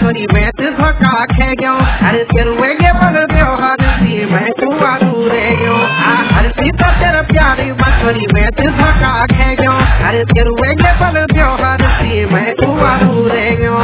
छोरी मैं तो धोखा खे गयो अरे तेरे वेगे बल व्यवहार सी मैं कुआरू रह गयो हर सीता तेरा प्यार छोरी मैं तो धोखा खे गयो अरे तेरे वेगे बल व्यवहार सी मैं कुआरू रह गयो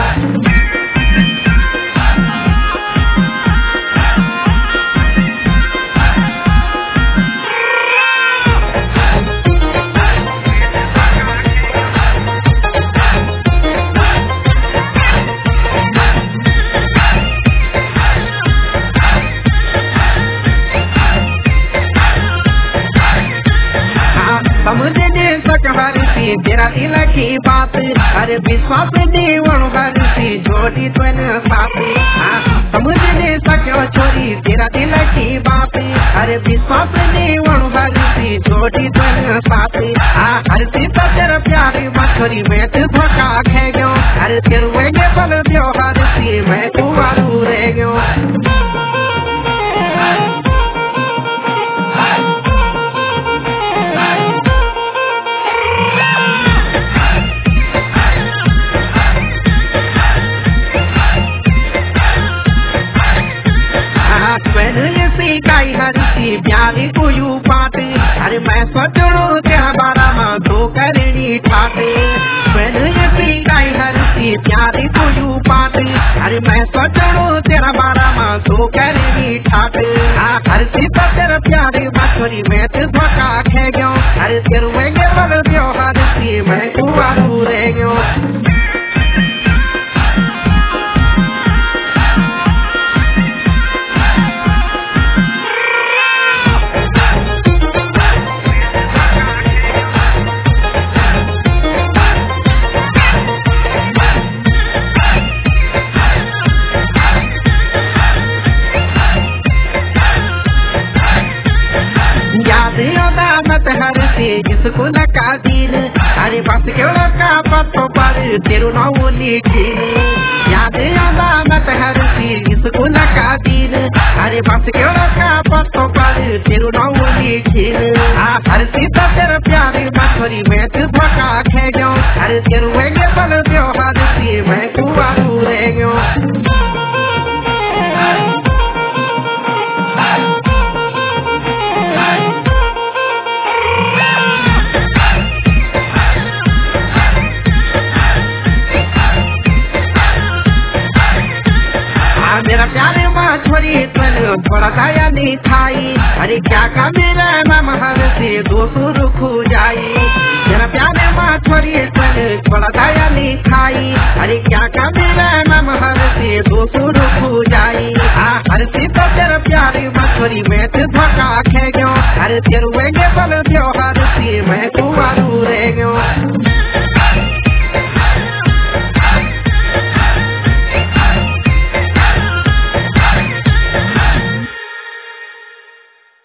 समझ दे सक हर सी तेरा दिल की बात अरे विश्वास देवण हर सी जोड़ी तुन साथ समझ दे सको छोरी तेरा दिल की बात अरे विश्वास देवण हर सी जोड़ी तुन साथ हर सी तेरा प्यार छोरी मैं तो धोखा खे गयो अरे तेरे वेगे बल व्यवहार सी मैं कुआरू रह गयो काई हरसी प्यारी को यू पाते अरे मैं सोचो तेरा बारा मां तो करनी ठाते मैंने काई हरसी प्यारी को यू पाते अरे मैं सोचो तेरा बारा मां तो करनी ठाते हरसी तो तेरा प्यारी छोरी मैं तो धोखा खे गयो अरे तेरे वेगे बल व्यवहार सी मैं कुआरू रह गयो हर से जिसको लगा दिन अरे बस क्यों लगा पत्तों पर तेरू नाव लिखी याद आदा मत हर से जिसको लगा दिन अरे बस क्यों लगा पत्तों पर तेरू नाव लिखी हर से तेरा प्यार छोरी मैं तो धोखा खे गयो अरे तेरू वेगे बल व्यवहार सी मैं कुआरू रह गयो मेरा प्यारे माँ छोरी तुन थोड़ा दया नहीं खाई अरे क्या का मेरा नाम हर से 200 रुखू जाई मेरा प्यारे माँ छोरी तुन थोड़ा दया नहीं खाई अरे क्या का मेरा नाम हर से 200 रुखू जाई हर से तो तेरा प्यारे माँ छोरी मैं तो धोखा खे गयो अरे तेरे वेगे बल व्यवहार सी मैं कुआरू